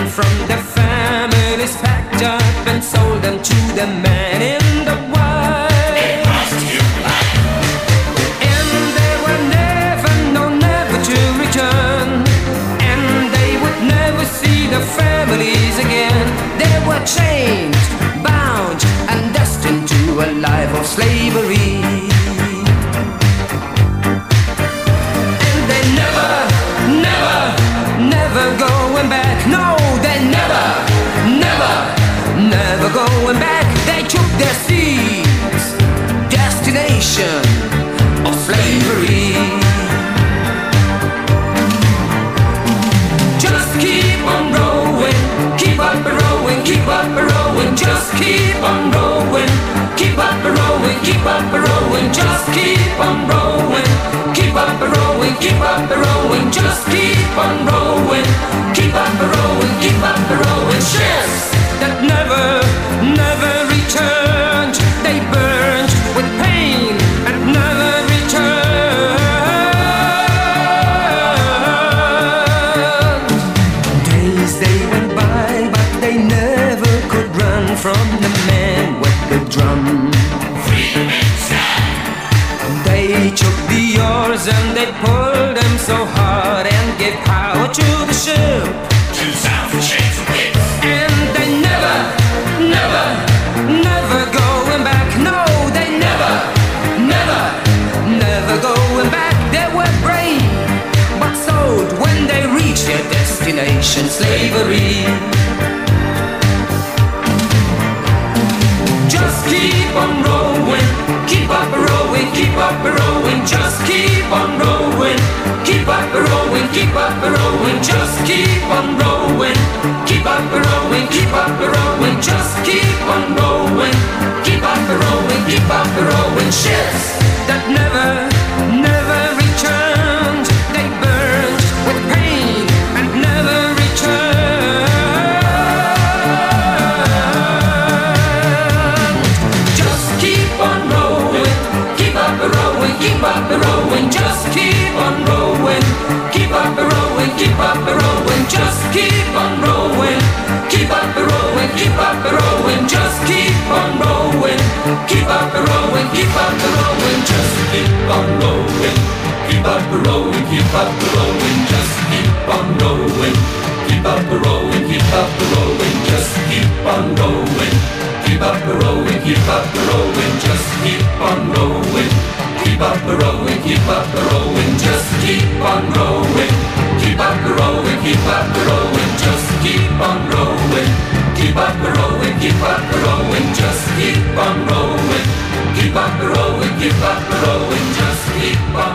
from the families, packed up and sold them to the man in the white. It cost you life. And they were never, no, never to return. And they would never see the families again. They were chained, bound, and destined to a life of slavery. And they never, never, never going back. No, they never, never, never going back. They took their seats, destination of slavery. Just keep on rowing, keep up rowing, keep up rowing. Just keep on rowing, keep up rowing, keep up rowing. Just keep on rowing, keep up rowing, keep up rowing. Just keep on rowing, keep up rowing, keep up rowing. Ships that never, never returned, they burned with pain and never returned. Days they went by, but they never could run from the man with the drum. Freedom inside. They took the oars and they pulled them so hard and gave power to the ship. 2,000 shades of whips. And they never, never, never going back. No, they never, never, never going back. They were brave, but sold when they reached their destination, slavery. Just keep on rowing, keep up rowing, keep up rowing. Just keep on rowing, keep up rowing, keep up rowing. Just keep on rowing, keep up rowing, keep up rowing. Just keep on rowing, keep up rowing, keep up rowing. Ships that never, never returned, they burned with pain and never returned. Just keep on rowing, keep up rowing, keep up rowing. Just keep on rowing, keep up rowing, keep up rowing. Just keep on rowing, keep up rowing, keep up rowing. Just keep on rowing, keep up rowing, keep up rowing. Just keep on rowing, keep up rowing, keep up rowing. Just keep on rowing, keep up rowing, keep up rowing. Just keep on rowing, keep up rowing, keep up rowing. Just keep on rowing, keep up rowing, keep up rowing. Just keep on rowing, keep up rowing, keep up rowing. Just keep on rowing, keep up rowing, keep up rowing. Just keep on rowing, keep up rowing, keep up rowing. Just keep on